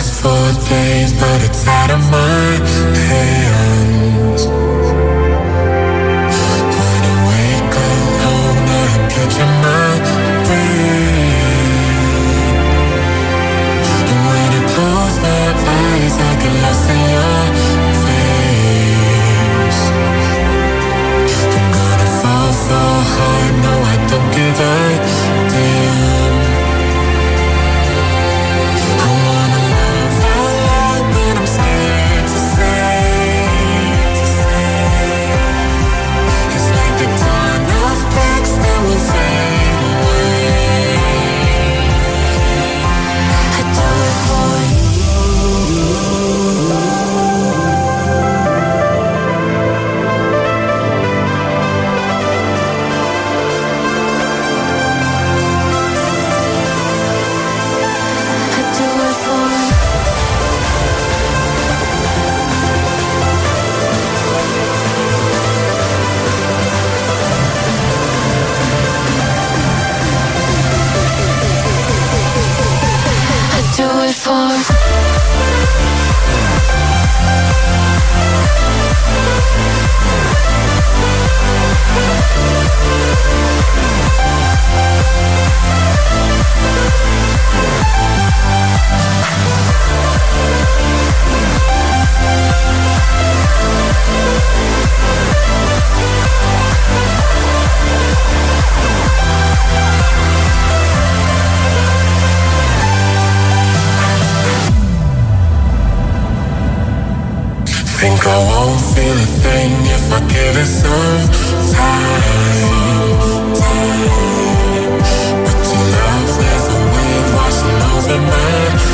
last 4 days, but it's out of my hands. When I wake alone, I picture my brain. And when I close my eyes, I get lost in your face. I'm gonna fall so hard, no, I don't give a damn. I wanna love out loud, but I'm scared to say. It's like the dawn of breaks that will fade away. I do it for think I won't feel a thing if I give it some time. But your love, there's a wave washing over my